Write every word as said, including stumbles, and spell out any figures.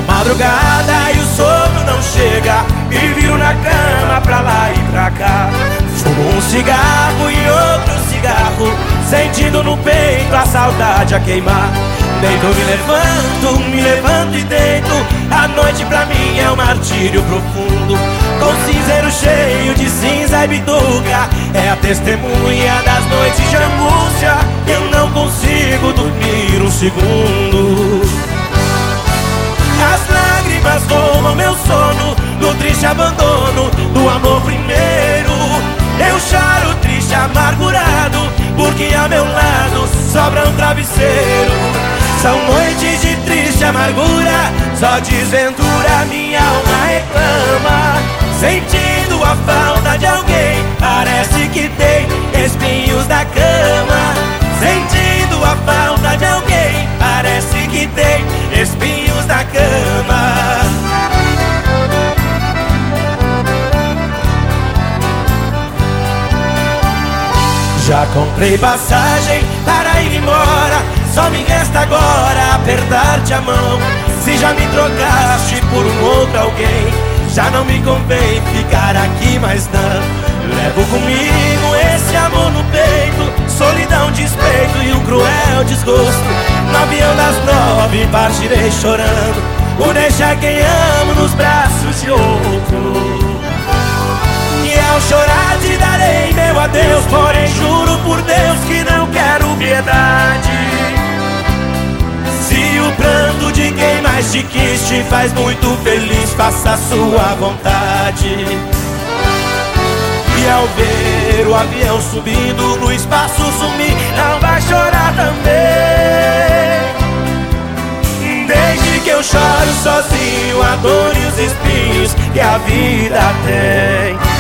Madrugada e o sono não chega, e viro na cama pra lá e pra cá. Fumo um cigarro e outro cigarro, sentindo no peito a saudade a queimar. Deito, me levanto, me levanto e deito. A noite pra mim é um martírio profundo, com cinzeiro cheio de cinza e bituca. É a testemunha das noites de angústia. Eu não consigo dormir um segundo. As lágrimas roubam meu sono, do triste abandono do amor primeiro. Eu choro triste, amargurado, porque ao meu lado sobra um travesseiro. São noites de triste amargura, só desventura minha alma reclama. Sentindo a falta de alguém, parece que tem espinhos da cama. Sentindo a falta de alguém, parece que tem espinhos da cama. Já comprei passagem para ir embora, só me resta agora apertar-te a mão. Se já me trocaste por um outro alguém, já não me convém ficar aqui mais não. Levo comigo esse amor no peito, solidão, despeito e um cruel desgosto. No avião das nove partirei chorando, por deixar quem amo nos braços de outro. E ao chorar te darei meu adeus, porém juro por Deus que não quero piedade. Se o pranto de quem mais te quis te faz muito feliz, faça a sua vontade. E ao ver o avião subindo, no espaço sumir, não vai chorar também. Desde que eu choro sozinho, a dor e os espinhos que a vida tem.